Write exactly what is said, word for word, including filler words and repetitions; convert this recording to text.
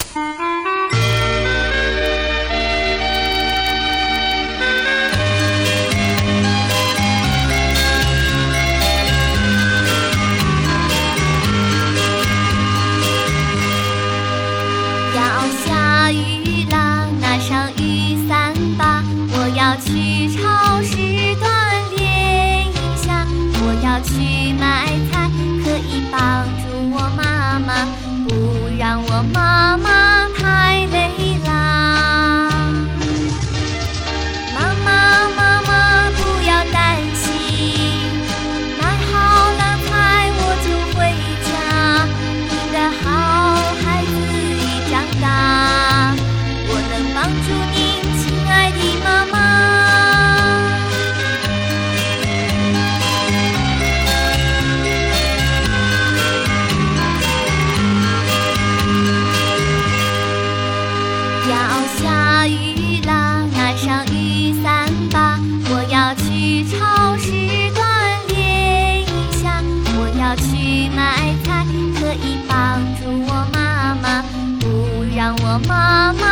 下雨啦，拿上雨伞吧，我要去超市锻炼一下。我要去买菜，可以帮助我妈妈，不让我妈妈太累啦。妈妈妈妈不要担心，买好了菜我就回家。你的好孩子已长大，我能帮助您，亲爱的妈妈。要下雨啦，拿上雨伞吧，我要去超市锻炼一下。我要去买菜，可以帮助我妈妈，不让我妈妈